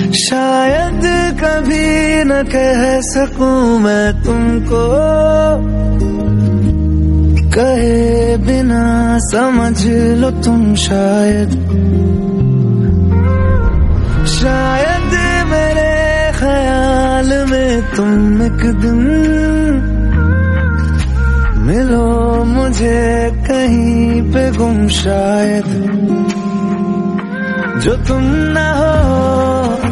शायद कभी न कह सकूं मैं तुमको, कहे बिना समझ लो तुम शायद। शायद मेरे ख्याल में तुम एक दिन मिलो मुझे कहीं पे गुम शायद। जो तुम ना हो